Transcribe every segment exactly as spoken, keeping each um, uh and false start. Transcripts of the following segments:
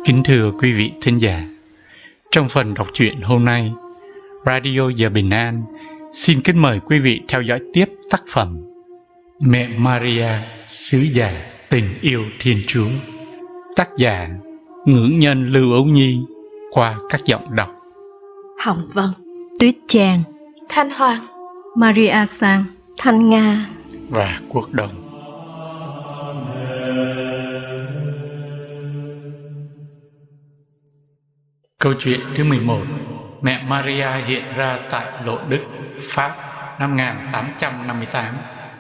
Kính thưa quý vị thính giả, trong phần đọc truyện hôm nay, Radio Giờ Bình An xin kính mời quý vị theo dõi tiếp tác phẩm Mẹ Maria, Sứ Giả Tình Yêu Thiên Chúa, tác giả Ngưỡng Nhân Lưu Ấu Nhi qua các giọng đọc Hồng Vân, Tuyết Trang, Thanh Hoàng, Maria Sang, Thanh Nga và Quốc Đồng. Câu chuyện thứ mười một. Mẹ Maria hiện ra tại Lộ Đức, Pháp năm một nghìn tám trăm năm mươi tám.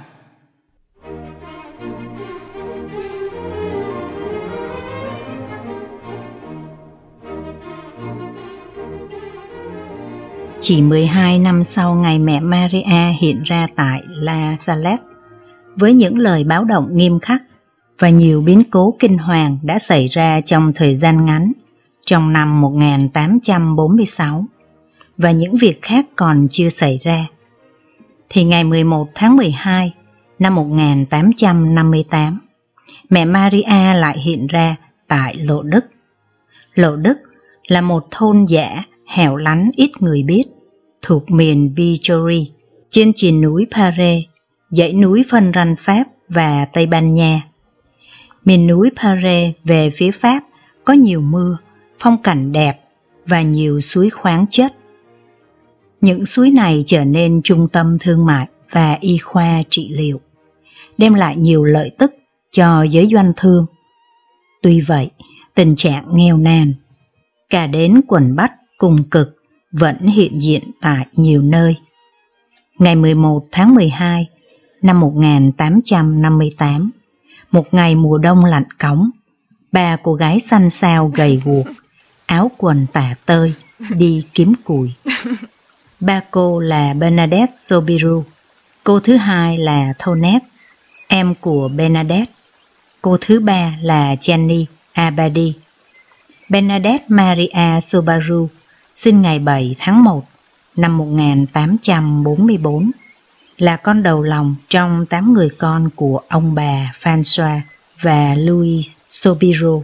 Chỉ mười hai năm sau ngày mẹ Maria hiện ra tại La Salette, với những lời báo động nghiêm khắc và nhiều biến cố kinh hoàng đã xảy ra trong thời gian ngắn, trong năm một nghìn tám trăm bốn mươi sáu, và những việc khác còn chưa xảy ra, thì ngày mười một tháng mười hai năm một nghìn tám trăm năm mươi tám, mẹ Maria lại hiện ra tại Lộ Đức. Lộ Đức là một thôn dã hẻo lánh ít người biết, thuộc miền Vichorie, trên triền núi Pare, dãy núi phân ranh Pháp và Tây Ban Nha. Miền núi Pare về phía Pháp có nhiều mưa, phong cảnh đẹp và nhiều suối khoáng chất. Những suối này trở nên trung tâm thương mại và y khoa trị liệu, đem lại nhiều lợi tức cho giới doanh thương. Tuy vậy, tình trạng nghèo nàn, cả đến quần Bắc cùng cực, vẫn hiện diện tại nhiều nơi. Ngày mười một tháng mười hai năm một nghìn tám trăm năm mươi tám, một ngày mùa đông lạnh cóng, ba cô gái xanh xao gầy guộc, áo quần tả tơi, đi kiếm củi. Ba cô là Bernadette Sobiru, cô thứ hai là Tonette, em của Bernadette, cô thứ ba là Jenny Abadi. Bernadette Maria Sobaru sinh ngày bảy tháng một năm một nghìn tám trăm bốn mươi bốn, là con đầu lòng trong tám người con của ông bà François và Louis Sobiru.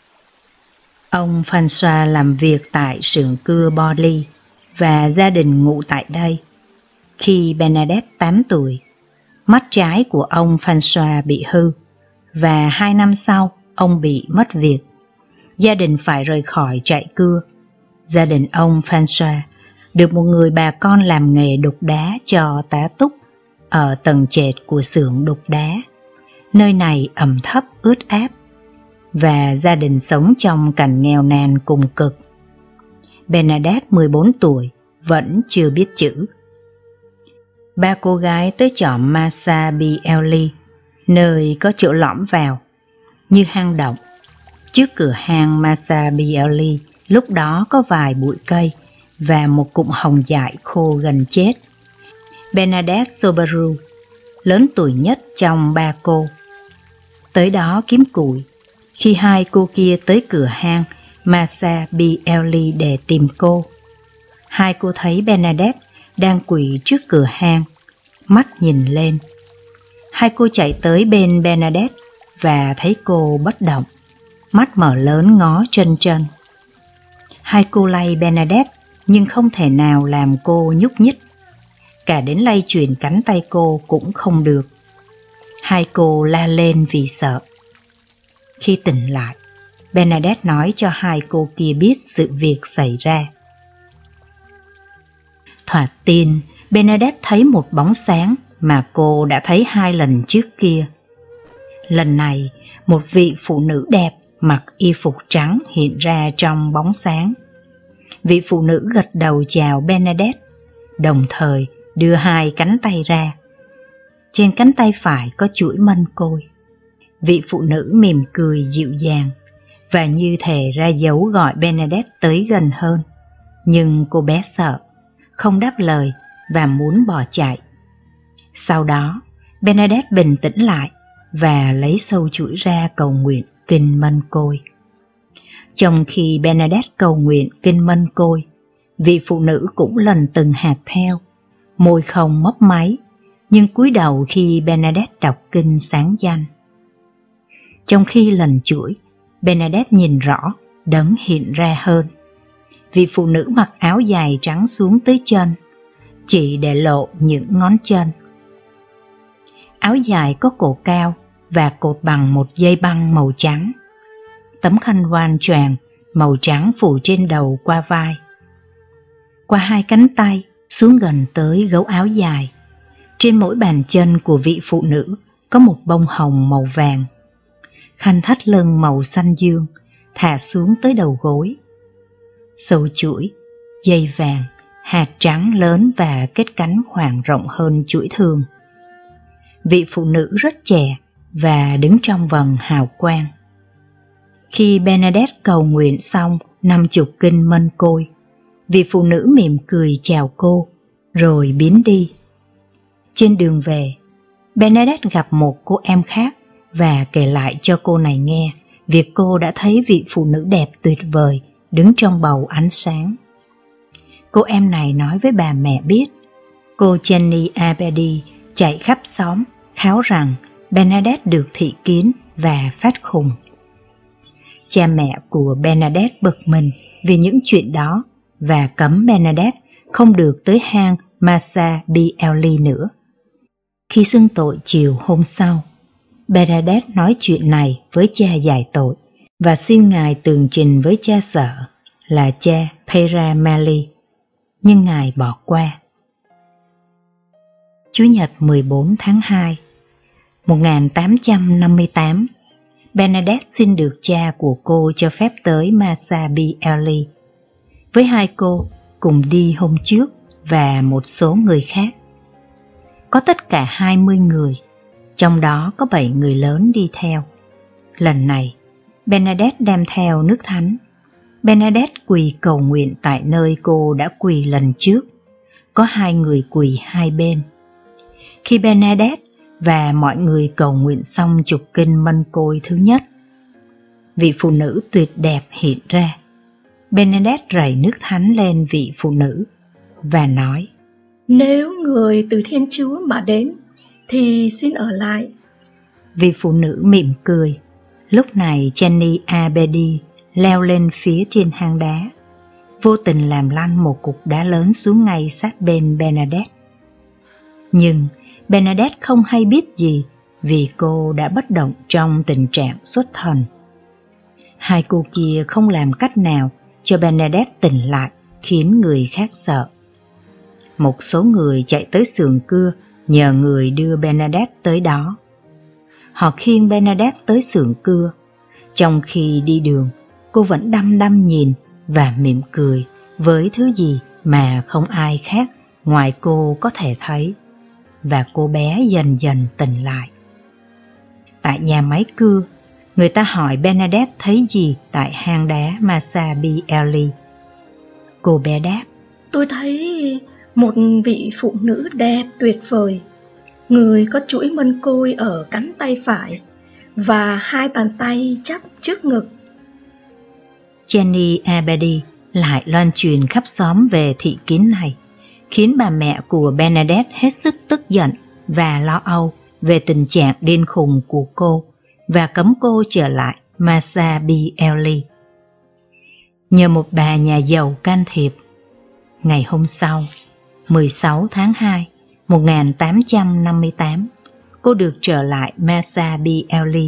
Ông François làm việc tại xưởng cưa Borly và gia đình ngụ tại đây. Khi Bernadette tám tuổi, mắt trái của ông François bị hư và hai năm sau ông bị mất việc. Gia đình phải rời khỏi trại cưa. Gia đình ông François được một người bà con làm nghề đục đá cho tá túc ở tầng trệt của xưởng đục đá. Nơi này ẩm thấp ướt áp và gia đình sống trong cảnh nghèo nàn cùng cực. Bernadette mười bốn tuổi vẫn chưa biết chữ. Ba cô gái tới trọm Massa Bielli, nơi có chỗ lõm vào như hang động. Trước cửa hang Massa Bielli lúc đó có vài bụi cây và một cụm hồng dại khô gần chết. Bernadette Sobaru, lớn tuổi nhất trong ba cô, tới đó kiếm củi. Khi hai cô kia tới cửa hang Massa Bielli để tìm cô, hai cô thấy Bernadette đang quỳ trước cửa hang, mắt nhìn lên. Hai cô chạy tới bên Bernadette và thấy cô bất động, mắt mở lớn ngó chân chân. Hai cô lay Bernadette nhưng không thể nào làm cô nhúc nhích. Cả đến lay chuyền cánh tay cô cũng không được. Hai cô la lên vì sợ. Khi tỉnh lại, Bernadette nói cho hai cô kia biết sự việc xảy ra. Thoạt tiên, Bernadette thấy một bóng sáng mà cô đã thấy hai lần trước kia. Lần này, một vị phụ nữ đẹp mặc y phục trắng hiện ra trong bóng sáng. Vị phụ nữ gật đầu chào Bernadette, đồng thời đưa hai cánh tay ra. Trên cánh tay phải có chuỗi mân côi. Vị phụ nữ mỉm cười dịu dàng và như thể ra dấu gọi Bernadette tới gần hơn. Nhưng cô bé sợ, không đáp lời và muốn bỏ chạy. Sau đó, Bernadette bình tĩnh lại và lấy sâu chuỗi ra cầu nguyện kinh mân côi. Trong khi Bernadette cầu nguyện kinh mân côi, vị phụ nữ cũng lần từng hạt theo, môi không mấp máy, nhưng cúi đầu khi Bernadette đọc kinh sáng danh. Trong khi lần chuỗi, Bernadette nhìn rõ đấng hiện ra hơn. Vị phụ nữ mặc áo dài trắng xuống tới chân, chỉ để lộ những ngón chân. Áo dài có cổ cao và cột bằng một dây băng màu trắng. Tấm khăn voan choàng màu trắng phủ trên đầu qua vai, qua hai cánh tay xuống gần tới gấu áo dài. Trên mỗi bàn chân của vị phụ nữ có một bông hồng màu vàng. Khăn thắt lưng màu xanh dương thả xuống tới đầu gối. Sâu chuỗi, dây vàng, hạt trắng lớn và kết cánh khoảng rộng hơn chuỗi thường. Vị phụ nữ rất trẻ và đứng trong vầng hào quang. Khi Bernadette cầu nguyện xong năm chục kinh mân côi, vị phụ nữ mỉm cười chào cô, rồi biến đi. Trên đường về, Bernadette gặp một cô em khác và kể lại cho cô này nghe việc cô đã thấy vị phụ nữ đẹp tuyệt vời đứng trong bầu ánh sáng. Cô em này nói với bà mẹ biết, cô Jenny Abedi chạy khắp xóm kháo rằng Bernadette được thị kiến và phát khùng. Cha mẹ của Bernadette bực mình vì những chuyện đó và cấm Bernadette không được tới hang Massa Bielli nữa. Khi xưng tội chiều hôm sau, Bernadette nói chuyện này với cha giải tội và xin ngài tường trình với cha sở là cha Pere Mali, nhưng ngài bỏ qua. Chủ nhật mười bốn tháng hai, một nghìn tám trăm năm mươi tám, Bernadette xin được cha của cô cho phép tới Massa Bielli. Với hai cô cùng đi hôm trước và một số người khác. Có tất cả hai mươi người, trong đó có bảy người lớn đi theo. Lần này, Bernadette đem theo nước thánh. Bernadette quỳ cầu nguyện tại nơi cô đã quỳ lần trước. Có hai người quỳ hai bên. Khi Bernadette và mọi người cầu nguyện xong chục kinh mân côi thứ nhất, vị phụ nữ tuyệt đẹp hiện ra. Bernadette rảy nước thánh lên vị phụ nữ và nói: Nếu người từ Thiên Chúa mà đến thì xin ở lại. Vị phụ nữ mỉm cười. Lúc này Jenny Abedi leo lên phía trên hang đá, vô tình làm lăn một cục đá lớn xuống ngay sát bên Bernadette. Nhưng Bernadette không hay biết gì vì cô đã bất động trong tình trạng xuất thần. Hai cô kia không làm cách nào cho Bernadette tỉnh lại, khiến người khác sợ. Một số người chạy tới sườn cưa nhờ người đưa Bernadette tới đó. Họ khiêng Bernadette tới sườn cưa. Trong khi đi đường, cô vẫn đăm đăm nhìn và mỉm cười với thứ gì mà không ai khác ngoài cô có thể thấy. Và cô bé dần dần tỉnh lại. Tại nhà máy cưa, người ta hỏi Bernadette thấy gì tại hang đá Massa Bielli. Cô bé đáp: Tôi thấy một vị phụ nữ đẹp tuyệt vời. Người có chuỗi mân côi ở cánh tay phải và hai bàn tay chắp trước ngực. Jenny Abedi lại loan truyền khắp xóm về thị kiến này, khiến bà mẹ của Bernadette hết sức tức giận và lo âu về tình trạng điên khùng của cô và cấm cô trở lại Massa Bielli. Nhờ một bà nhà giàu can thiệp, ngày hôm sau, mười sáu tháng hai, một nghìn tám trăm năm mươi tám, cô được trở lại Massa Bielli.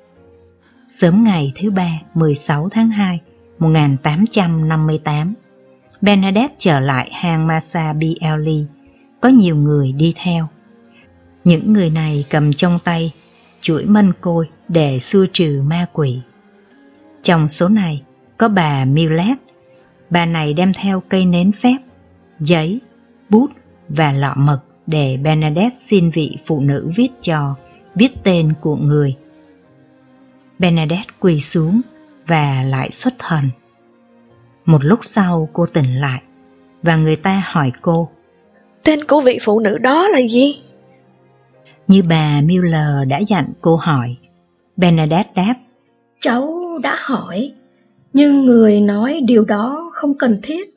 Sớm ngày thứ ba, mười sáu tháng hai, một nghìn tám trăm năm mươi tám, Bernadette trở lại hang Massa Bielli, có nhiều người đi theo. Những người này cầm trong tay chuỗi mân côi để xua trừ ma quỷ. Trong số này có bà Millet. Bà này đem theo cây nến phép, giấy, bút và lọ mực để Bernadette xin vị phụ nữ viết cho, viết tên của người. Bernadette quỳ xuống và lại xuất thần. Một lúc sau cô tỉnh lại và người ta hỏi cô: Tên của vị phụ nữ đó là gì? Như bà Miller đã dặn cô hỏi, Bernadette đáp: Cháu đã hỏi, nhưng người nói điều đó không cần thiết.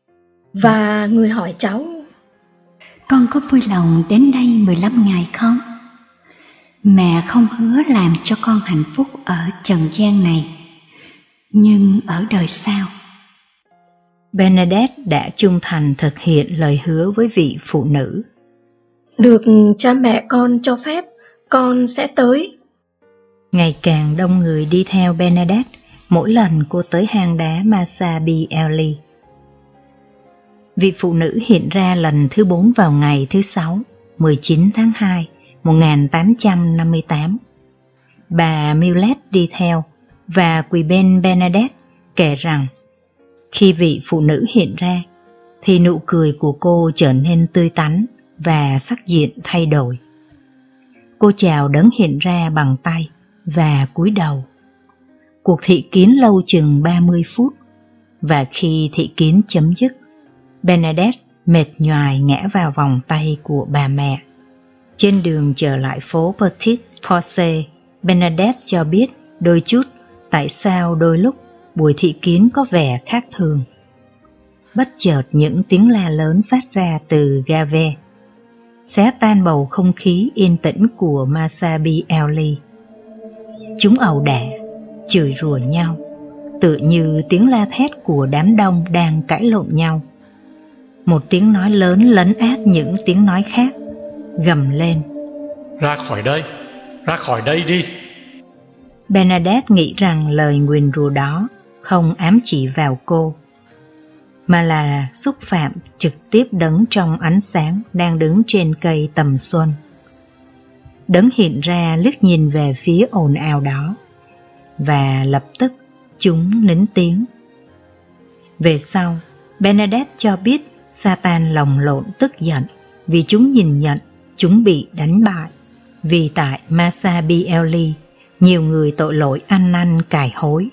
Và người hỏi cháu: Con có vui lòng đến đây mười lăm ngày không? Mẹ không hứa làm cho con hạnh phúc ở trần gian này, Nhưng ở đời sau, Bernadette đã trung thành thực hiện lời hứa với vị phụ nữ. Được cha mẹ con cho phép, con sẽ tới. Ngày càng đông người đi theo Bernadette mỗi lần cô tới hang đá Masa B. Ely. Vị phụ nữ hiện ra lần thứ bốn vào ngày thứ Sáu, mười chín tháng hai, một nghìn tám trăm năm mươi tám. Bà Millet đi theo và quỳ bên Bernadette kể rằng khi vị phụ nữ hiện ra thì nụ cười của cô trở nên tươi tắn và sắc diện thay đổi. Cô chào đấng hiện ra bằng tay và cúi đầu. Cuộc thị kiến lâu chừng ba mươi phút, và khi thị kiến chấm dứt, Bernadette mệt nhoài ngã vào vòng tay của bà mẹ. Trên đường trở lại phố Petit Porce, Bernadette cho biết đôi chút tại sao đôi lúc buổi thị kiến có vẻ khác thường. Bất chợt những tiếng la lớn phát ra từ Gave, xé tan bầu không khí yên tĩnh của Masa B. Ely. Chúng ẩu đả, chửi rủa nhau, tự như tiếng la thét của đám đông đang cãi lộn nhau. Một tiếng nói lớn lấn át những tiếng nói khác, gầm lên: Ra khỏi đây, ra khỏi đây đi. Bernadette nghĩ rằng lời nguyền rủa đó không ám chỉ vào cô, mà là xúc phạm trực tiếp đấng trong ánh sáng đang đứng trên cây tầm xuân. Đấng hiện ra liếc nhìn về phía ồn ào đó, và lập tức chúng nín tiếng. Về sau, Bernadette cho biết Satan lồng lộn tức giận vì chúng nhìn nhận chúng bị đánh bại, vì tại Masa B. Ely nhiều người tội lỗi ăn năn cải hối.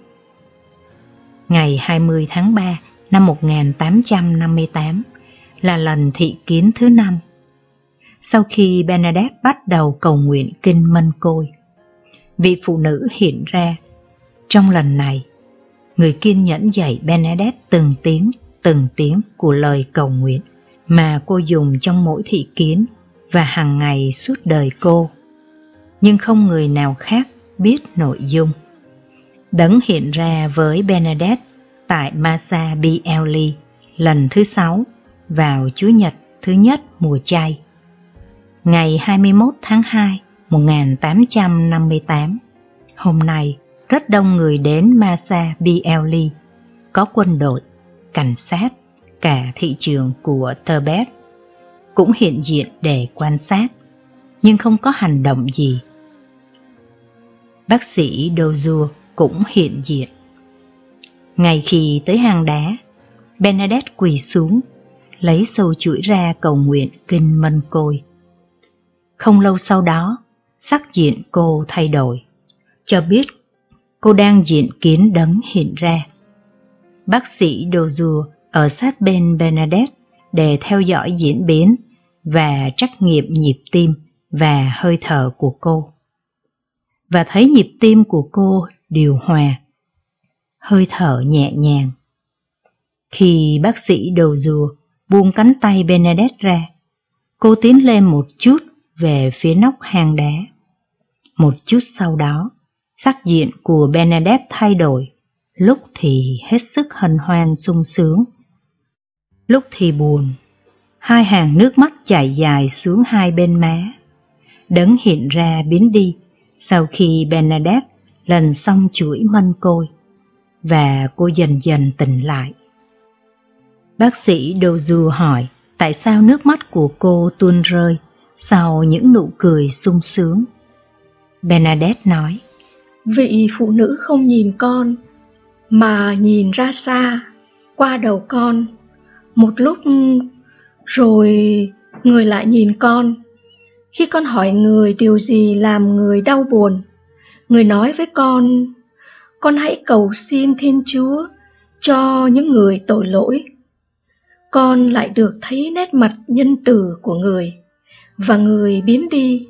Ngày hai mươi tháng ba năm một nghìn tám trăm năm mươi tám là lần thị kiến thứ năm. Sau khi Bernadette bắt đầu cầu nguyện kinh Mân Côi, vị phụ nữ hiện ra. Trong lần này, người kiên nhẫn dạy Bernadette từng tiếng, từng tiếng của lời cầu nguyện mà cô dùng trong mỗi thị kiến và hàng ngày suốt đời cô. Nhưng không người nào khác biết nội dung. Đấng hiện ra với Bernadette tại Masa B. Ely lần thứ sáu vào Chủ nhật thứ nhất mùa chay. Ngày hai mươi mốt tháng hai, một nghìn tám trăm năm mươi tám, hôm nay rất đông người đến Masa B. Ely, có quân đội, cảnh sát, cả thị trường của Tibet cũng hiện diện để quan sát, nhưng không có hành động gì. Bác sĩ Dozu cũng hiện diện. Ngay khi tới hang đá, Bernadette quỳ xuống, lấy sâu chuỗi ra cầu nguyện kinh Mân Côi. Không lâu sau đó, sắc diện cô thay đổi, cho biết cô đang diện kiến đấng hiện ra. Bác sĩ Dozu ở sát bên Bernadette để theo dõi diễn biến và trắc nghiệm nhịp tim và hơi thở của cô. Và thấy nhịp tim của cô điều hòa, hơi thở nhẹ nhàng. Khi bác sĩ Dozu buông cánh tay Bernadette ra, cô tiến lên một chút về phía nóc hang đá. Một chút sau đó, sắc diện của Bernadette thay đổi, lúc thì hết sức hân hoan sung sướng, lúc thì buồn. Hai hàng nước mắt chảy dài xuống hai bên má. Đấng hiện ra biến đi sau khi Bernadette lần xong chuỗi Mân Côi, và cô dần dần tỉnh lại. Bác sĩ Dozu hỏi tại sao nước mắt của cô tuôn rơi sau những nụ cười sung sướng. Bernadette nói: Vị phụ nữ không nhìn con, mà nhìn ra xa, qua đầu con. Một lúc rồi người lại nhìn con. Khi con hỏi người điều gì làm người đau buồn, người nói với con, con hãy cầu xin Thiên Chúa cho những người tội lỗi. Con lại được thấy nét mặt nhân từ của người, và người biến đi.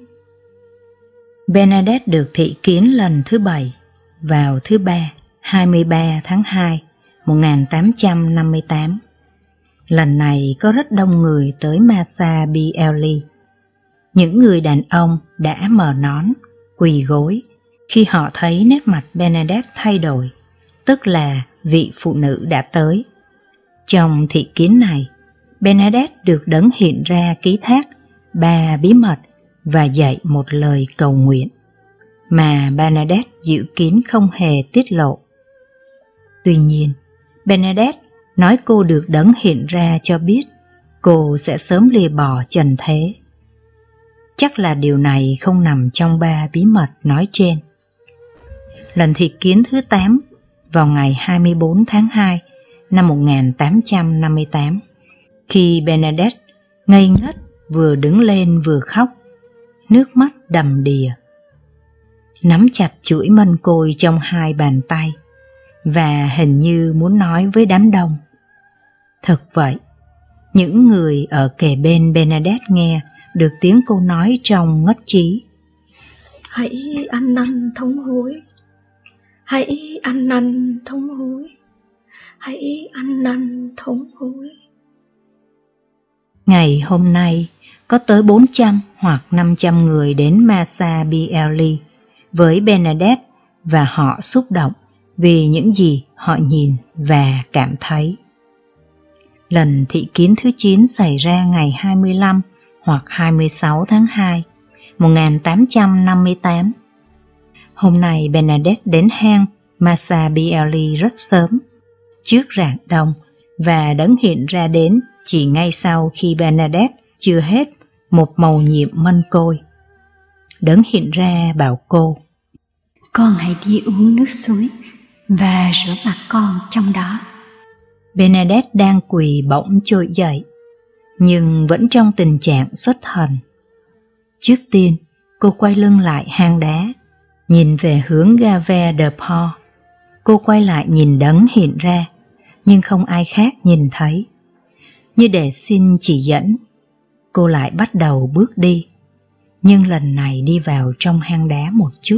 Bernadette được thị kiến lần thứ bảy vào thứ ba, hai mươi ba tháng hai, một nghìn tám trăm năm mươi tám. Lần này có rất đông người tới Masa B. Ely. Những người đàn ông đã mở nón, quỳ gối khi họ thấy nét mặt Bernadette thay đổi, tức là vị phụ nữ đã tới. Trong thị kiến này, Bernadette được Đấng hiện ra ký thác ba bí mật và dạy một lời cầu nguyện mà Bernadette dự kiến không hề tiết lộ. Tuy nhiên, Bernadette nói cô được Đấng hiện ra cho biết cô sẽ sớm lìa bỏ trần thế. Chắc là điều này không nằm trong ba bí mật nói trên. Lần thị kiến thứ tám vào ngày hai mươi bốn tháng hai năm một nghìn tám trăm năm mươi tám, khi Bernadette ngây ngất vừa đứng lên vừa khóc, nước mắt đầm đìa, nắm chặt chuỗi mân côi trong hai bàn tay và hình như muốn nói với đám đông. Thật vậy, những người ở kề bên Bernadette nghe được tiếng cô nói trong ngất trí: Hãy ăn năn thống hối, hãy ăn năn thống hối, hãy ăn năn thống hối. Ngày hôm nay, có tới bốn trăm hoặc năm trăm người đến Massa Bielli với Bernadette và họ xúc động vì những gì họ nhìn và cảm thấy. Lần thị kiến thứ chín xảy ra ngày hai mươi lăm hoặc hai mươi sáu tháng hai, một nghìn tám trăm năm mươi tám. Hôm nay Bernadette đến hang Massa Bielli rất sớm, trước rạng đông, và Đấng hiện ra đến chỉ ngay sau khi Bernadette chưa hết một mầu nhiệm mân côi. Đấng hiện ra bảo cô: Con hãy đi uống nước suối và rửa mặt con trong đó. Bernadette đang quỳ bỗng trỗi dậy, nhưng vẫn trong tình trạng xuất thần. Trước tiên, cô quay lưng lại hang đá, nhìn về hướng Gave de Port. Cô quay lại nhìn Đấng hiện ra, nhưng không ai khác nhìn thấy. Như để xin chỉ dẫn, cô lại bắt đầu bước đi, nhưng lần này đi vào trong hang đá một chút.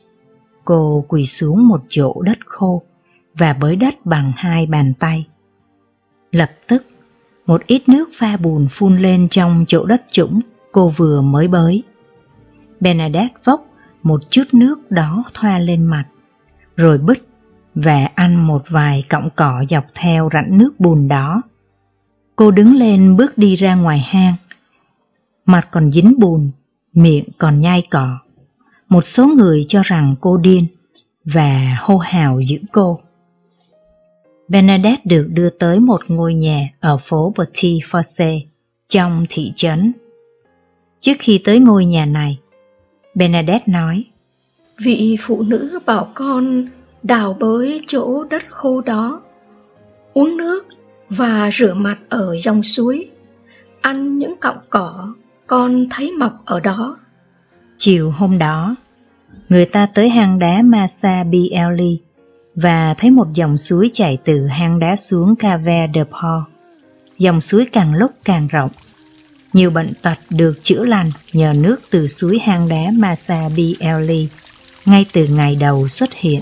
Cô quỳ xuống một chỗ đất khô và bới đất bằng hai bàn tay. Lập tức, một ít nước pha bùn phun lên trong chỗ đất trũng cô vừa mới bới. Bernadette vốc một chút nước đó thoa lên mặt, rồi bứt và ăn một vài cọng cỏ dọc theo rãnh nước bùn đó. Cô đứng lên bước đi ra ngoài hang. Mặt còn dính bùn, miệng còn nhai cỏ. Một số người cho rằng cô điên và hô hào giữ cô. Bernadette được đưa tới một ngôi nhà ở phố Petit Fossé trong thị trấn. Trước khi tới ngôi nhà này, Bernadette nói: Vị phụ nữ bảo con đào bới chỗ đất khô đó, uống nước và rửa mặt ở dòng suối, ăn những cọng cỏ con thấy mọc ở đó. Chiều hôm đó, người ta tới hang đá Massa Bielli và thấy một dòng suối chảy từ hang đá xuống Cave de Port. Dòng suối càng lúc càng rộng. Nhiều bệnh tật được chữa lành nhờ nước từ suối hang đá Massa Bielli ngay từ ngày đầu xuất hiện.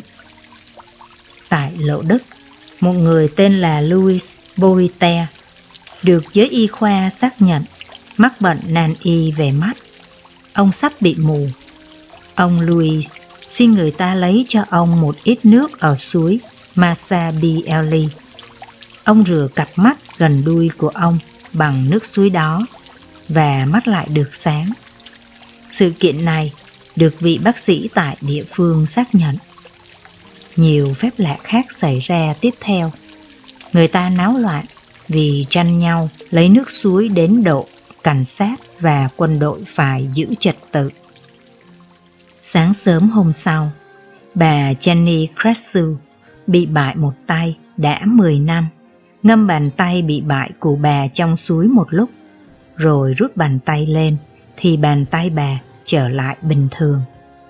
Tại Lộ Đức, một người tên là Louis Boite được giới y khoa xác nhận mắc bệnh nan y về mắt. Ông sắp bị mù. Ông Louis xin người ta lấy cho ông một ít nước ở suối Massa Bielli. Ông rửa cặp mắt gần đuôi của ông bằng nước suối đó và mắt lại được sáng. Sự kiện này được vị bác sĩ tại địa phương xác nhận. Nhiều phép lạ khác xảy ra tiếp theo. Người ta náo loạn vì tranh nhau lấy nước suối đến độ cảnh sát và quân đội phải giữ trật tự. Sáng sớm hôm sau, bà Jenny Cressu bị bại một tay đã mười năm, ngâm bàn tay bị bại của bà trong suối một lúc, rồi rút bàn tay lên thì bàn tay bà trở lại bình thường.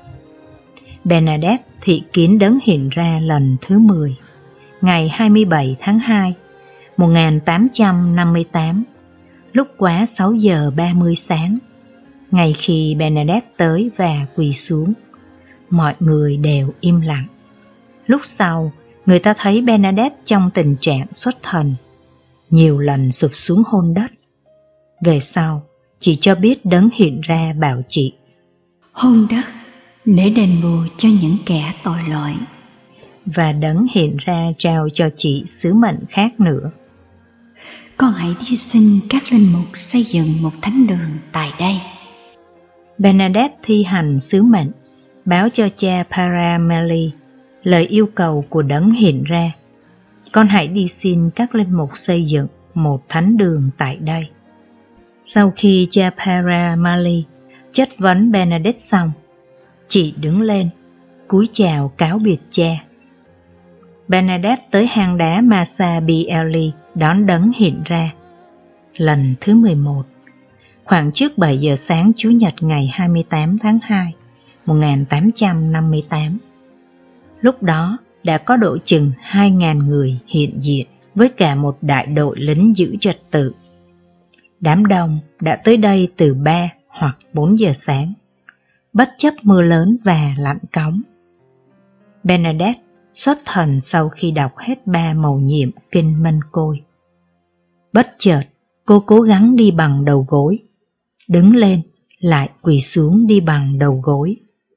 Bernadette thị kiến Đấng hiện ra lần thứ mười, ngày hai mươi bảy tháng hai, một nghìn tám trăm năm mươi tám, lúc quá sáu giờ ba mươi sáng. Ngay khi Bernadette tới và quỳ xuống, mọi người đều im lặng. Lúc sau, người ta thấy Bernadette trong tình trạng xuất thần, nhiều lần sụp xuống hôn đất. Về sau, chỉ cho biết Đấng hiện ra bảo chị: Hôn đất để đền bù cho những kẻ tội lỗi. và đấng hiện ra trao cho chị sứ mệnh khác nữa. Con hãy đi xin các linh mục xây dựng một thánh đường tại đây. Bernadette thi hành sứ mệnh, báo cho cha Parameli lời yêu cầu của đấng hiện ra. Con hãy đi xin các linh mục xây dựng một thánh đường tại đây. Sau khi cha Parameli chất vấn Bernadette xong, chị đứng lên, cúi chào cáo biệt cha. Bernadette tới hang đá Massa Bielli đón đấng hiện ra. Lần thứ mười một, khoảng trước bảy giờ sáng Chủ nhật ngày hai mươi tám tháng hai, một nghìn tám trăm năm mươi tám. Lúc đó đã có độ chừng hai nghìn người hiện diện với cả một đại đội lính giữ trật tự. Đám đông đã tới đây từ ba hoặc bốn giờ sáng, bất chấp mưa lớn và lạnh cóng. Bernadette xuất thần sau khi đọc hết ba mầu nhiệm kinh Mân Côi. Bất chợt, cô cố gắng đi bằng đầu gối, đứng lên lại quỳ xuống đi bằng đầu gối.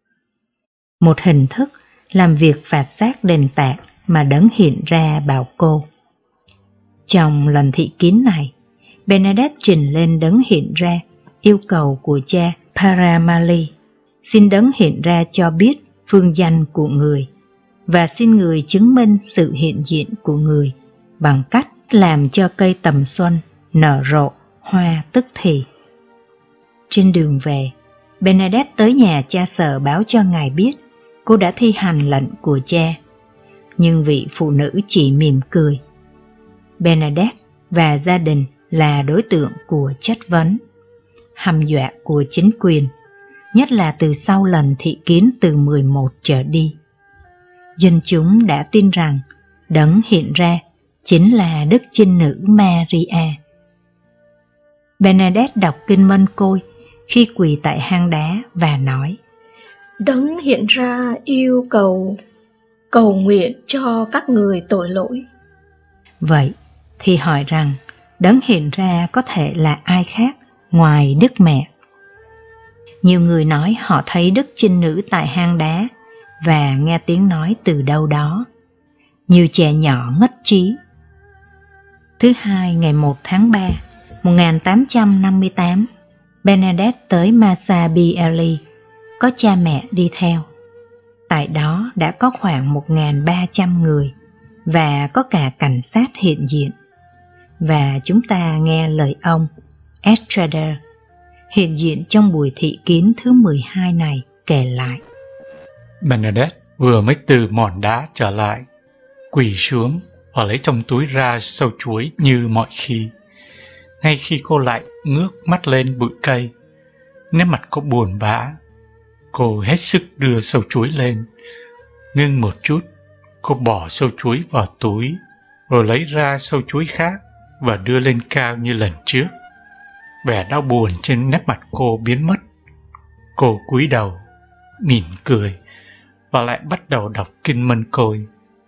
Một hình thức làm việc phạt xác đền tạ mà đấng hiện ra bảo cô. Trong lần thị kiến này, Bernadette trình lên đấng hiện ra yêu cầu của cha Parameli, xin đấng hiện ra cho biết phương danh của người và xin người chứng minh sự hiện diện của người bằng cách làm cho cây tầm xuân nở rộ hoa tức thì. Trên đường về, Bernadette tới nhà cha sở báo cho ngài biết cô đã thi hành lệnh của cha, nhưng vị phụ nữ chỉ mỉm cười. Bernadette và gia đình là đối tượng của chất vấn, hăm dọa của chính quyền, nhất là từ sau lần thị kiến từ mười một trở đi. Dân chúng đã tin rằng đấng hiện ra chính là Đức Trinh Nữ Maria. Bernadette đọc kinh Mân Côi khi quỳ tại hang đá và nói: Đấng hiện ra yêu cầu cầu nguyện cho các người tội lỗi. Vậy thì hỏi rằng đấng hiện ra có thể là ai khác ngoài Đức Mẹ? Nhiều người nói họ thấy Đức Trinh Nữ tại hang đá và nghe tiếng nói từ đâu đó. Nhiều trẻ nhỏ ngất trí. Thứ hai ngày một tháng ba, một nghìn tám trăm năm mươi tám, Bernadette tới Massa Bielli, có cha mẹ đi theo. Tại đó đã có khoảng một nghìn ba trăm người và có cả cảnh sát hiện diện. Và chúng ta nghe lời ông Estrader, hiện diện trong buổi thị kiến thứ mười hai này, kể lại. Bernadette vừa mới từ mòn đá trở lại, quỳ xuống và lấy trong túi ra sâu chuối như mọi khi. Ngay khi cô lại ngước mắt lên bụi cây, nét mặt cô buồn bã. Cô hết sức đưa sâu chuối lên. Ngưng một chút, cô bỏ sâu chuối vào túi, rồi lấy ra sâu chuối khác và đưa lên cao như lần trước. Vẻ đau buồn trên nét mặt cô biến mất. Cô cúi đầu, mỉm cười và lại bắt đầu đọc kinh Mân Côi.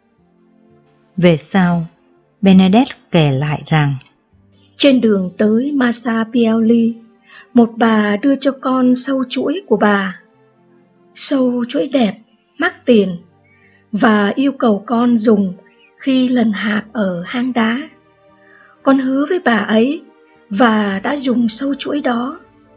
Về sau, Bernadette kể lại rằng trên đường tới Massa Bielli, một bà đưa cho con sâu chuỗi của bà. Sâu chuỗi đẹp, mắc tiền và yêu cầu con dùng khi lần hạt ở hang đá. Con hứa với bà ấy và đã dùng sâu chuỗi đó.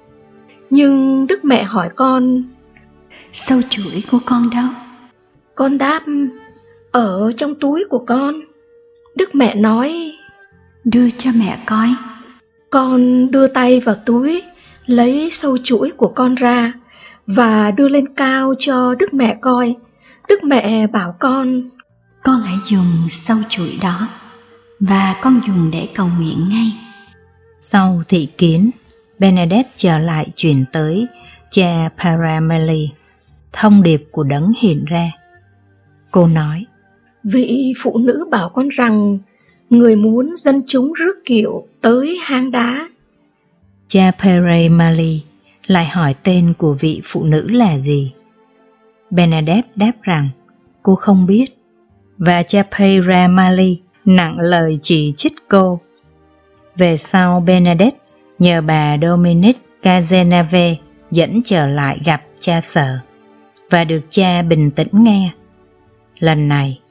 Nhưng Đức Mẹ hỏi con: Sâu chuỗi của con đâu? Con đáp: ở trong túi của con. Đức Mẹ nói: đưa cho mẹ coi. Con đưa tay vào túi, lấy sâu chuỗi của con ra và đưa lên cao cho Đức Mẹ coi. Đức Mẹ bảo con: con hãy dùng sâu chuỗi đó và con dùng để cầu nguyện ngay. Sau thị kiến, Bernadette trở lại truyền tới cha Parameli thông điệp của đấng hiện ra. Cô nói: vị phụ nữ bảo con rằng người muốn dân chúng rước kiệu tới hang đá. Cha Parameli lại hỏi tên của vị phụ nữ là gì. Bernadette đáp rằng cô không biết, và cha Parameli nặng lời chỉ trích cô. Về sau, Bernadette nhờ bà Dominique Cazenave dẫn trở lại gặp cha sở và được cha bình tĩnh nghe. Lần này,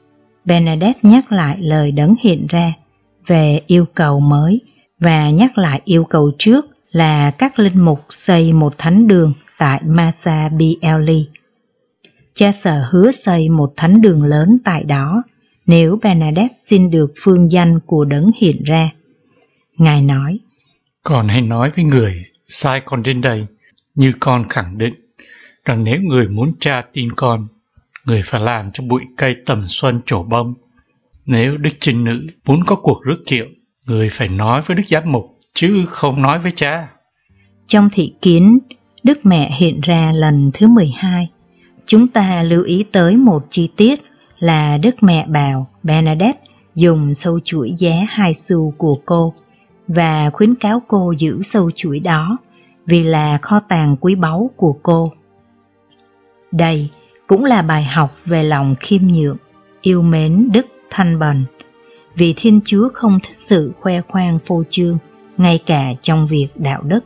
Bernadette nhắc lại lời Đấng hiện ra về yêu cầu mới và nhắc lại yêu cầu trước là các linh mục xây một thánh đường tại Massa Bielli. Cha Sở hứa xây một thánh đường lớn tại đó nếu Bernadette xin được phương danh của Đấng hiện ra. Ngài nói, con hãy nói với người sai con đến đây, như con khẳng định rằng nếu người muốn cha tin con, người phải làm cho bụi cây tầm xuân trổ bông. Nếu đức trinh nữ muốn có cuộc rước kiệu, người phải nói với đức giám mục, chứ không nói với cha. Trong thị kiến Đức Mẹ hiện ra lần thứ mười hai, chúng ta lưu ý tới một chi tiết là Đức Mẹ bảo Bernadette dùng sâu chuỗi giá hai xu của cô và khuyến cáo cô giữ sâu chuỗi đó vì là kho tàng quý báu của cô. Đây cũng là bài học về lòng khiêm nhượng, yêu mến đức thanh bần, vì Thiên Chúa không thích sự khoe khoang phô trương, ngay cả trong việc đạo đức.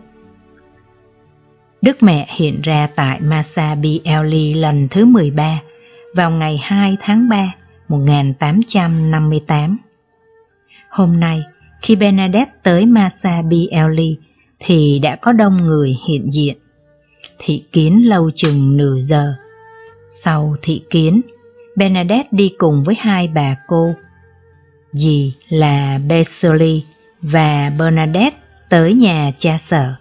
Đức Mẹ hiện ra tại Massa Bielli lần thứ mười ba vào ngày hai tháng ba một nghìn tám trăm năm mươi tám. Hôm nay, khi Bernadette tới Massa Bielli thì đã có đông người hiện diện. Thị kiến lâu chừng nửa giờ. Sau thị kiến, Bernadette đi cùng với hai bà cô, dì là Beverly và Bernadette tới nhà cha Sở.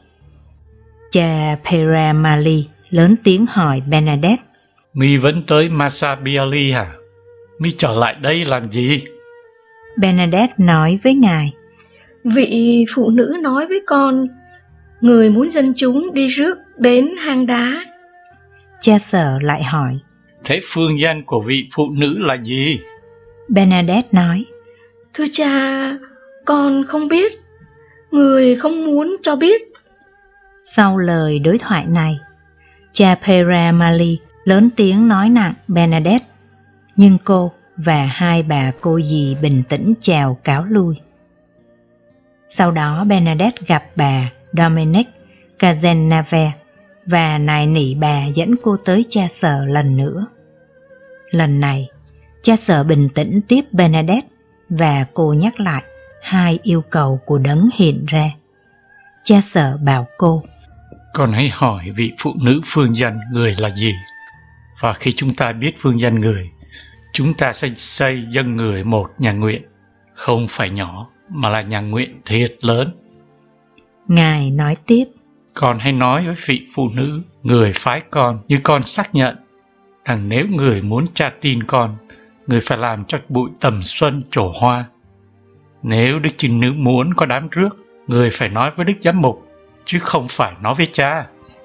Cha Peramali lớn tiếng hỏi Bernadette, Mi vẫn tới Massa Bielli hả? Mi trở lại đây làm gì? Bernadette nói với ngài, vị phụ nữ nói với con, người muốn dân chúng đi rước đến hang đá. Cha Sở lại hỏi, thế phương danh của vị phụ nữ là gì? Bernadette nói, thưa cha, con không biết, người không muốn cho biết. Sau lời đối thoại này, cha Peramali lớn tiếng nói nặng Bernadette, nhưng cô và hai bà cô dì bình tĩnh chào cáo lui. Sau đó Bernadette gặp bà Dominique Cazenave và nài nỉ bà dẫn cô tới cha Sở lần nữa. Lần này, cha Sở bình tĩnh tiếp Bernadette và cô nhắc lại hai yêu cầu của Đấng hiện ra. Cha Sở bảo cô, con hãy hỏi vị phụ nữ phương danh người là gì, và khi chúng ta biết phương danh người, chúng ta sẽ xây dâng người một nhà nguyện, không phải nhỏ mà là nhà nguyện thiệt lớn. Ngài nói tiếp, con hãy nói với vị phụ nữ người phái con như con xác nhận rằng nếu người muốn cha tin con, người phải làm cho bụi tầm xuân trổ hoa. Nếu đức trinh nữ muốn có đám rước, người phải nói với đức giám mục, chứ không phải nói với cha.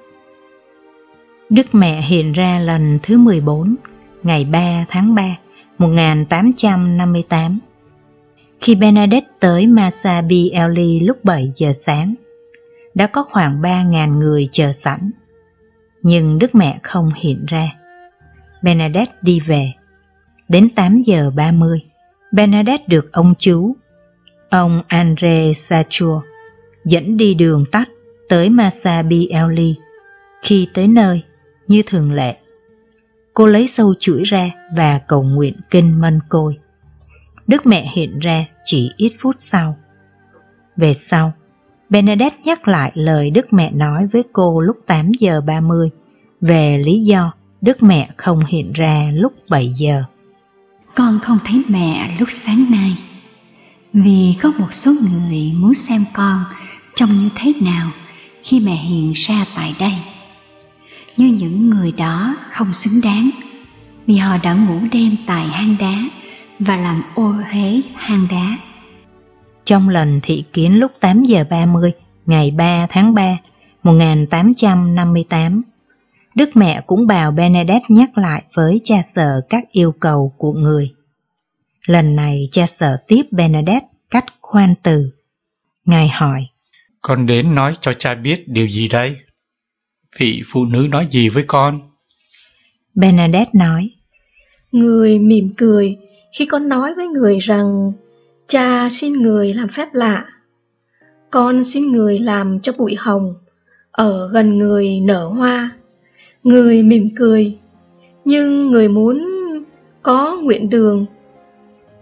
Đức Mẹ hiện ra lần thứ mười bốn, ngày ba tháng ba một nghìn tám trăm năm mươi tám. Khi Bernadette tới Massa Bielli lúc bảy giờ sáng, đã có khoảng ba nghìn người chờ sẵn, nhưng Đức Mẹ không hiện ra. Bernadette đi về. Đến tám giờ ba mươi, Bernadette được ông chú, ông André Sachua, dẫn đi đường tắt tới Massa Bielli. Khi tới nơi, như thường lệ, cô lấy sâu chuỗi ra và cầu nguyện kinh mân côi. Đức Mẹ hiện ra chỉ ít phút sau. Về sau, Bernadette nhắc lại lời Đức Mẹ nói với cô lúc tám giờ ba mươi về lý do Đức Mẹ không hiện ra lúc bảy giờ. Con không thấy mẹ lúc sáng nay, vì có một số người muốn xem con trông như thế nào khi mẹ hiện ra tại đây. Như những người đó không xứng đáng, vì họ đã ngủ đêm tại hang đá và làm ô uế hang đá. Trong lần thị kiến lúc tám giờ ba mươi ngày ba tháng ba một nghìn tám trăm năm mươi tám, Đức Mẹ cũng bảo Bernadette nhắc lại với cha Sở các yêu cầu của người. Lần này cha Sở tiếp Bernadette cách khoan từ. Ngài hỏi, con đến nói cho cha biết điều gì đây? Vị phụ nữ nói gì với con? Bernadette nói, người mỉm cười khi con nói với người rằng cha xin người làm phép lạ. Con xin người làm cho bụi hồng ở gần người nở hoa. Người mỉm cười, nhưng người muốn có nguyện đường,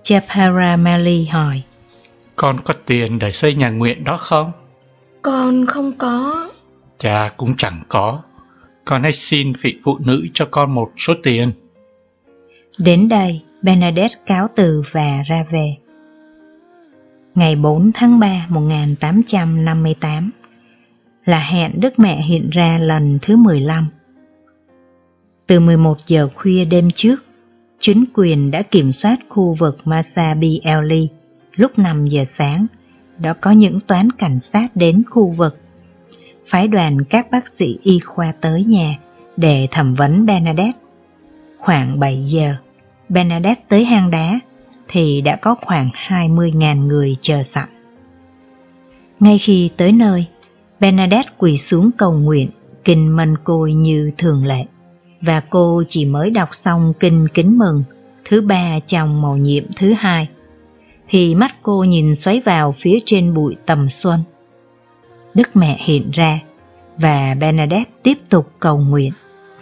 Cha Paramali hỏi. Con có tiền để xây nhà nguyện đó không? Con không có. Cha cũng chẳng có. Con hãy xin vị phụ nữ cho con một số tiền. Đến đây, Bernadette cáo từ và ra về. Ngày bốn tháng ba năm một nghìn tám trăm năm mươi tám là hẹn Đức Mẹ hiện ra lần thứ mười lăm. Từ mười một giờ khuya đêm trước, chính quyền đã kiểm soát khu vực Masabi Eli. Lúc năm giờ sáng, đã có những toán cảnh sát đến khu vực. Phái đoàn các bác sĩ y khoa tới nhà để thẩm vấn Bernadette. Khoảng bảy giờ, Bernadette tới hang đá thì đã có khoảng hai mươi nghìn người chờ sẵn. Ngay khi tới nơi, Bernadette quỳ xuống cầu nguyện kinh Mân Côi như thường lệ, và cô chỉ mới đọc xong kinh Kính Mừng thứ ba trong mầu nhiệm thứ hai, thì mắt cô nhìn xoáy vào phía trên bụi tầm xuân. Đức Mẹ hiện ra và Bernadette tiếp tục cầu nguyện.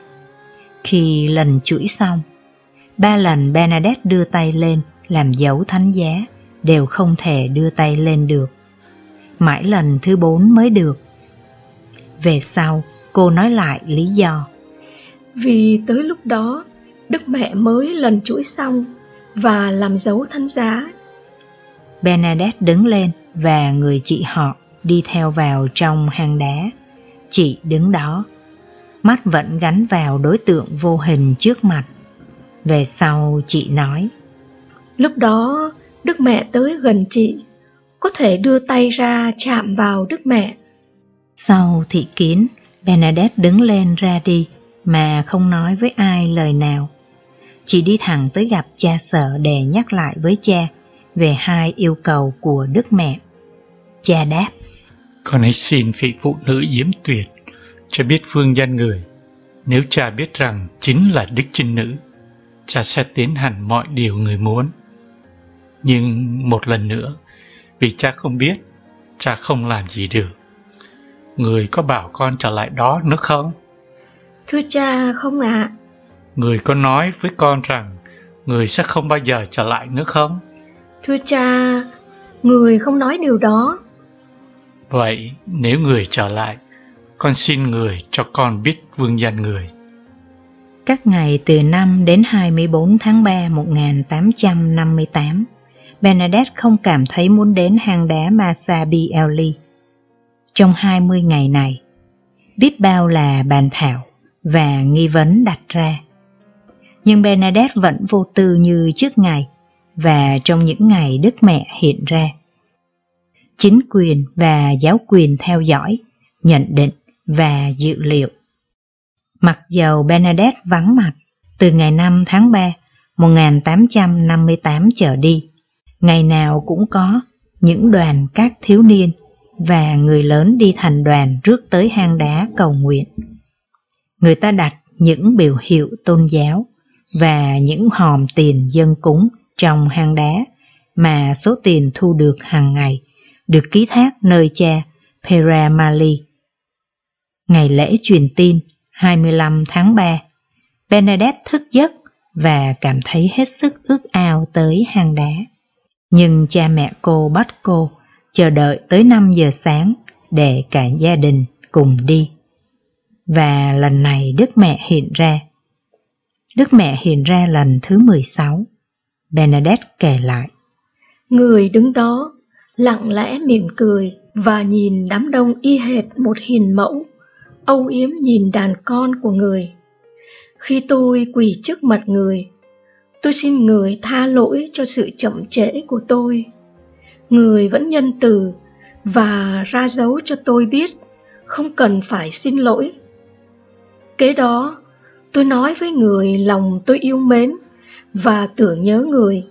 Khi lần chuỗi xong, ba lần Bernadette đưa tay lên làm dấu thánh giá đều không thể đưa tay lên được. Mãi lần thứ bốn mới được. Về sau, cô nói lại lý do. Vì tới lúc đó, Đức Mẹ mới lần chuỗi xong và làm dấu thánh giá. Bernadette đứng lên và người chị họ đi theo vào trong hang đá. Chị đứng đó, mắt vẫn gắn vào đối tượng vô hình trước mặt. Về sau chị nói. Lúc đó, Đức Mẹ tới gần chị, có thể đưa tay ra chạm vào Đức Mẹ. Sau thị kiến, Bernadette đứng lên ra đi mà không nói với ai lời nào. Chị đi thẳng tới gặp cha Sở để nhắc lại với cha về hai yêu cầu của Đức Mẹ. Cha đáp. Con hãy xin vị phụ nữ diễm tuyệt cho biết phương danh người. Nếu cha biết rằng chính là Đức Trinh Nữ, cha sẽ tiến hành mọi điều người muốn. Nhưng một lần nữa, vì cha không biết, cha không làm gì được. Người có bảo con trở lại đó nữa không? Thưa cha, không ạ. À. Người có nói với con rằng người sẽ không bao giờ trở lại nữa không? Thưa cha, người không nói điều đó. Vậy nếu người trở lại, con xin người cho con biết vương danh người. Các ngày từ năm đến hai mươi bốn tháng ba năm một nghìn tám trăm năm mươi tám, Bernadette không cảm thấy muốn đến hang đá Masabi Eli. Trong hai mươi ngày này, biết bao là bàn thảo và nghi vấn đặt ra. Nhưng Bernadette vẫn vô tư như trước ngày và trong những ngày Đức Mẹ hiện ra. Chính quyền và giáo quyền theo dõi, nhận định và dự liệu. Mặc dầu Bernadette vắng mặt từ ngày năm tháng ba năm một nghìn tám trăm năm mươi tám trở đi, ngày nào cũng có những đoàn các thiếu niên và người lớn đi thành đoàn rước tới hang đá cầu nguyện. Người ta đặt những biểu hiệu tôn giáo và những hòm tiền dâng cúng trong hang đá mà số tiền thu được hàng ngày được ký thác nơi cha Paramali. Ngày lễ truyền tin hai mươi lăm tháng ba, Bernadette thức giấc và cảm thấy hết sức ước ao tới hang đá. Nhưng cha mẹ cô bắt cô chờ đợi tới năm giờ sáng để cả gia đình cùng đi. Và lần này Đức Mẹ hiện ra. Đức Mẹ hiện ra lần thứ mười sáu. Bernadette kể lại. Người đứng đó, lặng lẽ mỉm cười và nhìn đám đông y hệt một hình mẫu, âu yếm nhìn đàn con của người. Khi tôi quỳ trước mặt người, tôi xin người tha lỗi cho sự chậm trễ của tôi. Người vẫn nhân từ và ra dấu cho tôi biết không cần phải xin lỗi. Kế đó, tôi nói với người lòng tôi yêu mến và tưởng nhớ người.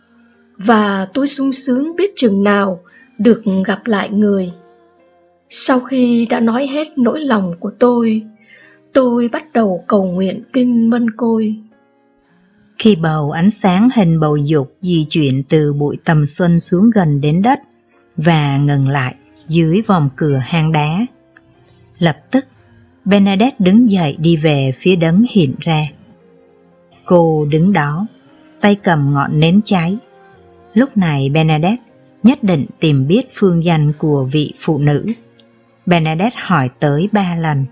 Và tôi sung sướng biết chừng nào được gặp lại người. Sau khi đã nói hết nỗi lòng của tôi, tôi bắt đầu cầu nguyện kinh Mân Côi. Khi bầu ánh sáng hình bầu dục di chuyển từ bụi tầm xuân xuống gần đến đất và ngừng lại dưới vòng cửa hang đá, lập tức Bernadette đứng dậy đi về phía đấng hiện ra. Cô đứng đó, tay cầm ngọn nến cháy, Lúc này Bernadette nhất định tìm biết phương danh của vị phụ nữ. Bernadette hỏi tới ba lần.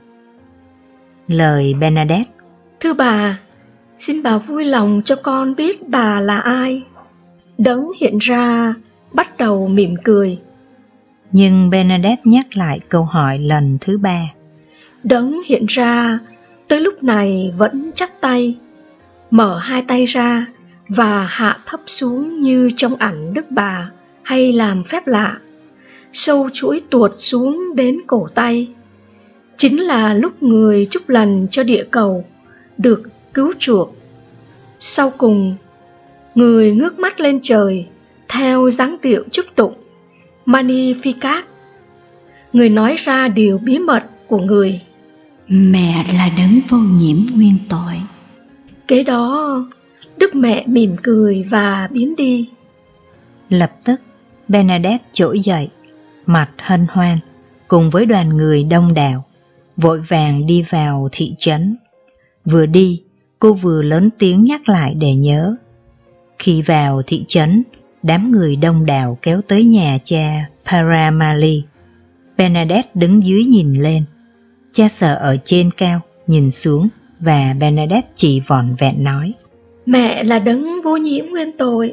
Lời Bernadette: Thưa bà, xin bà vui lòng cho con biết bà là ai. Đấng hiện ra bắt đầu mỉm cười. Nhưng Bernadette nhắc lại câu hỏi lần thứ ba. Đấng hiện ra tới lúc này vẫn chắp tay, mở hai tay ra và hạ thấp xuống như trong ảnh Đức Bà hay làm phép lạ, sâu chuỗi tuột xuống đến cổ tay. Chính là lúc người chúc lần cho địa cầu được cứu chuộc. Sau cùng, người ngước mắt lên trời theo dáng điệu chúc tụng Magnificat. Người nói ra điều bí mật của người: Mẹ là đấng vô nhiễm nguyên tội. Kế đó, Đức Mẹ mỉm cười và biến đi. Lập tức, Bernadette trỗi dậy, mặt hân hoan, cùng với đoàn người đông đảo, vội vàng đi vào thị trấn. Vừa đi, cô vừa lớn tiếng nhắc lại để nhớ. Khi vào thị trấn, đám người đông đảo kéo tới nhà cha Paramali. Bernadette đứng dưới nhìn lên. Cha sợ ở trên cao, nhìn xuống, và Bernadette chỉ vỏn vẹn nói: Mẹ là đấng vô nhiễm nguyên tội.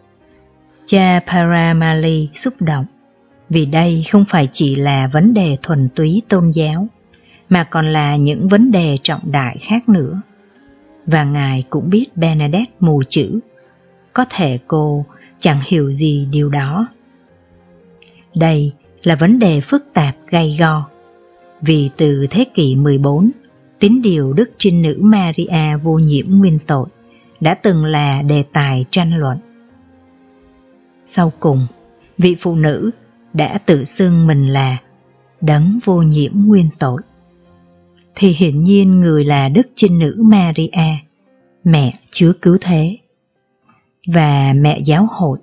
Cha Paramali xúc động, vì đây không phải chỉ là vấn đề thuần túy tôn giáo, mà còn là những vấn đề trọng đại khác nữa. Và ngài cũng biết Bernadette mù chữ, có thể cô chẳng hiểu gì điều đó. Đây là vấn đề phức tạp gay go, vì từ thế kỷ mười bốn, tín điều Đức Trinh Nữ Maria vô nhiễm nguyên tội đã từng là đề tài tranh luận. Sau cùng, vị phụ nữ đã tự xưng mình là đấng vô nhiễm nguyên tội. Thì hiển nhiên người là Đức Trinh Nữ Maria, mẹ Chúa Cứu Thế và mẹ giáo hội.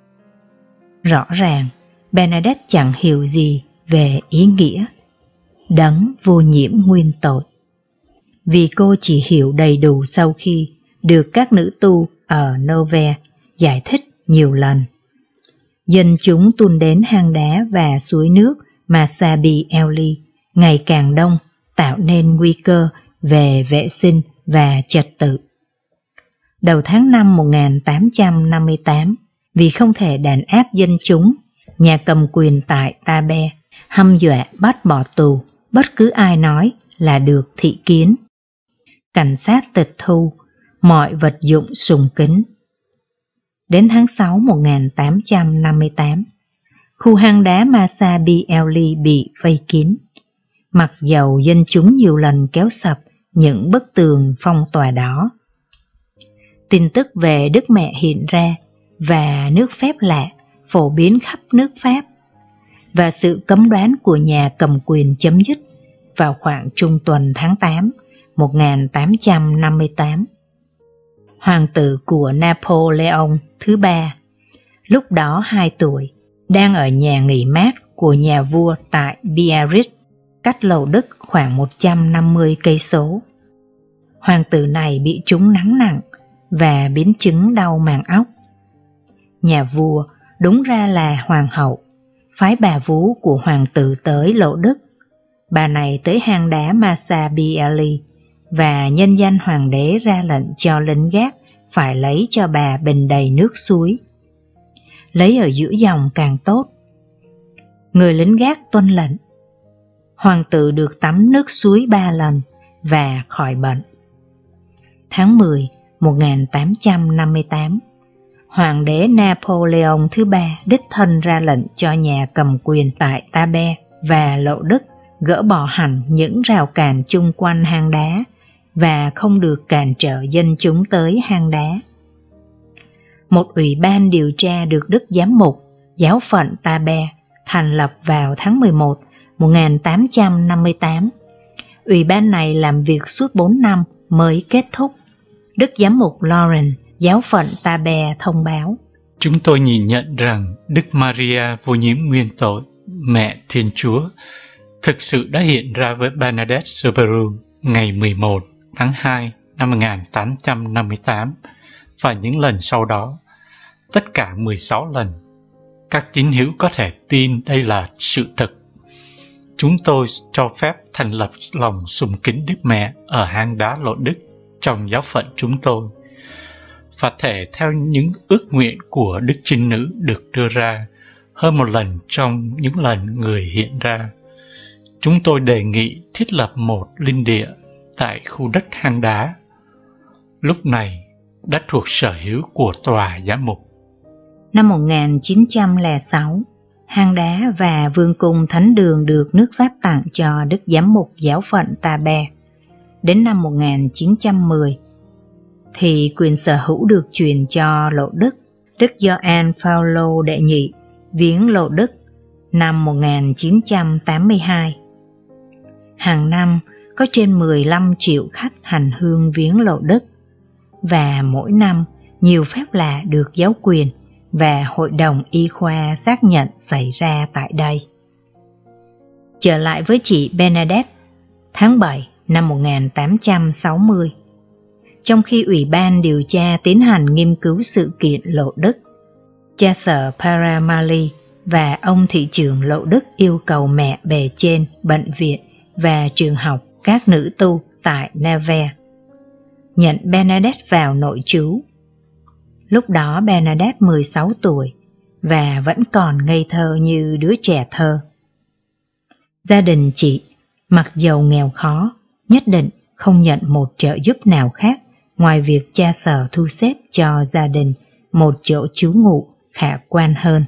Rõ ràng, Bernadette chẳng hiểu gì về ý nghĩa đấng vô nhiễm nguyên tội, vì cô chỉ hiểu đầy đủ sau khi được các nữ tu ở Nove giải thích nhiều lần. Dân chúng tuôn đến hang đá và suối nước Masabi Eli ngày càng đông, tạo nên nguy cơ về vệ sinh và trật tự. Đầu tháng năm một nghìn tám trăm năm mươi tám, vì không thể đàn áp dân chúng, nhà cầm quyền tại Tabe hăm dọa bắt bỏ tù bất cứ ai nói là được thị kiến. Cảnh sát tịch thu mọi vật dụng sùng kính. Đến tháng sáu một nghìn tám trăm năm mươi tám, khu hang đá Masabi Eli bị vây kín, mặc dầu dân chúng nhiều lần kéo sập những bức tường phong tỏa đó. Tin tức về Đức Mẹ hiện ra và nước phép lạ phổ biến khắp nước Pháp, và sự cấm đoán của nhà cầm quyền chấm dứt vào khoảng trung tuần tháng tám một nghìn tám trăm năm mươi tám. Hoàng tử của Napoleon thứ ba, lúc đó hai tuổi, đang ở nhà nghỉ mát của nhà vua tại Biarritz, cách Lầu Đức khoảng một trăm năm mươi cây số. Hoàng tử này bị trúng nắng nặng và biến chứng đau màng óc. Nhà vua, đúng ra là hoàng hậu, phái bà vú của hoàng tử tới Lầu Đức. Bà này tới hang đá Masabi Eli và nhân danh hoàng đế ra lệnh cho lính gác phải lấy cho bà bình đầy nước suối. Lấy ở giữa dòng càng tốt. Người lính gác tuân lệnh. Hoàng tử được tắm nước suối ba lần và khỏi bệnh. Tháng mười một nghìn tám trăm năm mươi tám, Hoàng đế Napoleon thứ ba đích thân ra lệnh cho nhà cầm quyền tại Tabe và Lộ Đức gỡ bỏ hẳn những rào cản chung quanh hang đá và không được cản trở dân chúng tới hang đá. Một ủy ban điều tra được Đức Giám mục giáo phận Tabe thành lập vào tháng mười một một nghìn tám trăm năm mươi tám. Ủy ban này làm việc suốt bốn năm mới kết thúc. Đức Giám mục Lauren giáo phận Tabe thông báo: Chúng tôi nhìn nhận rằng Đức Maria vô nhiễm nguyên tội, mẹ Thiên Chúa, thực sự đã hiện ra với Bernadette Soubirous ngày mười một tháng hai năm một nghìn tám trăm năm mươi tám và những lần sau đó, tất cả mười sáu lần. Các tín hữu có thể tin đây là sự thật. Chúng tôi cho phép thành lập lòng sùng kính Đức Mẹ ở hang đá Lộ Đức trong giáo phận chúng tôi, và thể theo những ước nguyện của Đức Trinh Nữ được đưa ra hơn một lần trong những lần người hiện ra. Chúng tôi đề nghị thiết lập một linh địa tại khu đất hang đá. Lúc này đã thuộc sở hữu của tòa giám mục. Năm một nghìn chín trăm lẻ sáu, hang đá và vương cung thánh đường được nước Pháp tặng cho Đức Giám mục giáo phận Tà Bè. Đến năm một nghìn chín trăm mười, thì quyền sở hữu được truyền cho Lộ Đức. Đức Gioan Phaolô đệ nhị viếng Lộ Đức năm một nghìn chín trăm tám mươi hai. Hàng năm có trên mười lăm triệu khách hành hương viếng Lộ Đức, và mỗi năm nhiều phép lạ được giáo quyền và hội đồng y khoa xác nhận xảy ra tại đây. Trở lại với chị Bernadette, tháng bảy năm một nghìn tám trăm sáu mươi, trong khi Ủy ban điều tra tiến hành nghiên cứu sự kiện Lộ Đức, cha sở Paramali và ông thị trưởng Lộ Đức yêu cầu mẹ bề trên bệnh viện và trường học các nữ tu tại Nevers nhận Bernadette vào nội trú. Lúc đó Bernadette mười sáu tuổi và vẫn còn ngây thơ như đứa trẻ thơ. Gia đình chị, mặc dầu nghèo khó, nhất định không nhận một trợ giúp nào khác ngoài việc cha sở thu xếp cho gia đình một chỗ trú ngụ khả quan hơn.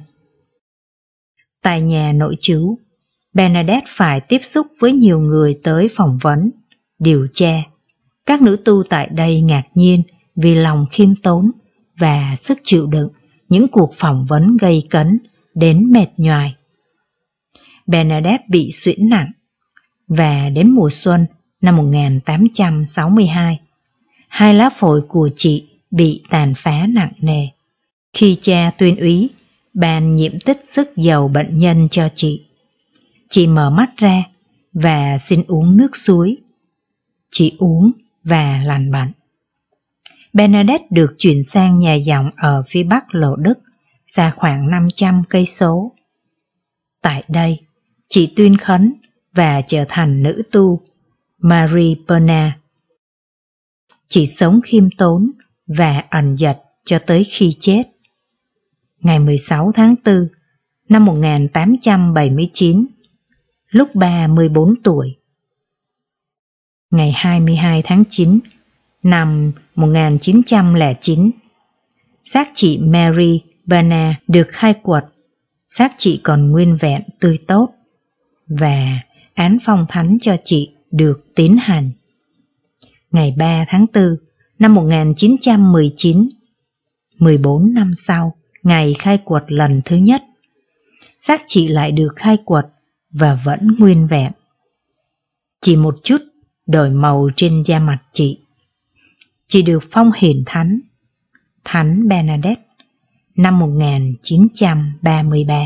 Tại nhà nội trú, Bernadette phải tiếp xúc với nhiều người tới phỏng vấn, điều tra. Các nữ tu tại đây ngạc nhiên vì lòng khiêm tốn và sức chịu đựng những cuộc phỏng vấn gây cấn đến mệt nhoài. Bernadette bị suyễn nặng, và đến mùa xuân năm một nghìn tám trăm sáu mươi hai, hai lá phổi của chị bị tàn phá nặng nề. Khi cha tuyên úy ban nhiễm tích sức dầu bệnh nhân cho chị, chị mở mắt ra và xin uống nước suối. Chị uống và lành bệnh. Bernadette được chuyển sang nhà dòng ở phía bắc Lộ Đức, xa khoảng năm trăm cây số. Tại đây, chị tuyên khấn và trở thành nữ tu Marie Bernard. Chị sống khiêm tốn và ẩn dật cho tới khi chết. Ngày mười sáu tháng tư năm một nghìn tám trăm bảy mươi chín, lúc bà mười bốn tuổi. Ngày hai mươi hai tháng chín năm một nghìn chín trăm lẻ chín, xác chị Mary Bernard được khai quật. Xác chị còn nguyên vẹn tươi tốt, và án phong thánh cho chị được tiến hành. Ngày ba tháng tư năm một nghìn chín trăm mười chín, mười bốn năm sau, ngày khai quật lần thứ nhất, xác chị lại được khai quật và vẫn nguyên vẹn. Chỉ một chút đổi màu trên da mặt chị. Chị được phong hiển thánh, Thánh Bernadette, năm một nghìn chín trăm ba mươi ba.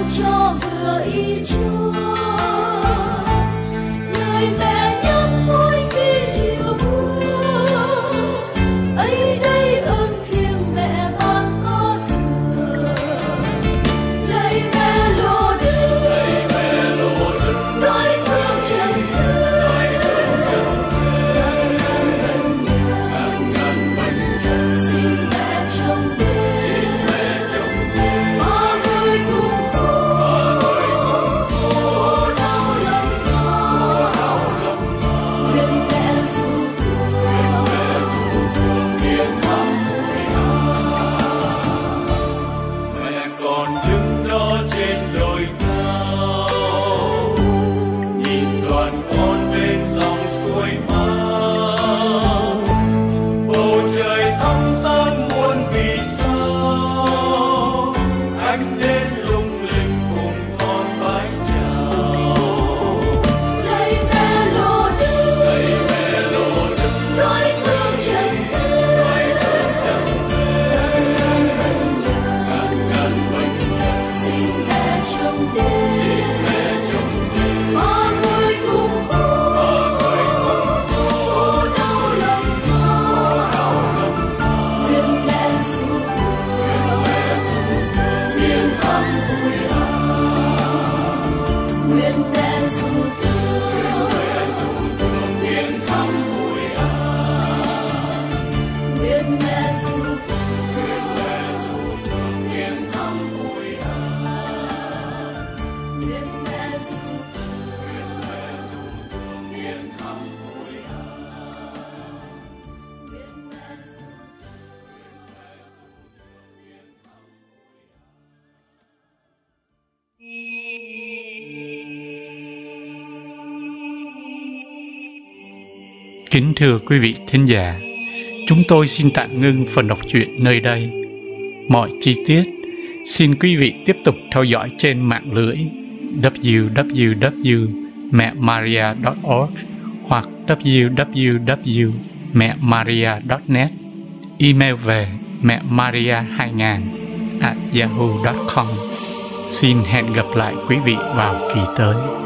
cho vừa ý Chúa. Lời mẹ nhắc mỗi khi chiều buông, ấy đây ơn thiêng mẹ ban có thừa. Lạy mẹ lộ đức, nói thương trần thương, ngàn ngàn bệnh nhân, xin mẹ trông đến, ba người cùng khổ, khổ đau lắm lo, nguyện mẹ dù thương, tiếng thăm mùi áo. Mẹ còn đứng đó trên đồi cao, nhìn đoàn con bên dòng suối mát, bầu trời thắp sáng muôn vì sao, ánh đến lung linh cùng con bái chào. Lạy mẹ lộ đức, nói thương trần thương, ngàn ngàn bệnh nhân, xin mẹ trông đến, ba người cùng khổ, khổ đau lắm lo, nguyện mẹ dù thương, tiếng thăm mùi áo. Nguyện mẹ dù thương, tiếng thăm mùi áo. Nguyện mẹ dù thương, tiếng thăm mùi áo. Nguyện mẹ dù thương, tiếng thăm mùi áo. Nguyện mẹ dù Kính thưa quý vị thính giả, chúng tôi xin tạm ngưng phần đọc truyện nơi đây. Mọi chi tiết xin quý vị tiếp tục theo dõi trên mạng lưới w w w chấm mẹ maria chấm org hoặc w w w chấm mẹ maria chấm net, email về mẹ maria hai nghìn a yahoo chấm com. Xin hẹn gặp lại quý vị vào kỳ tới.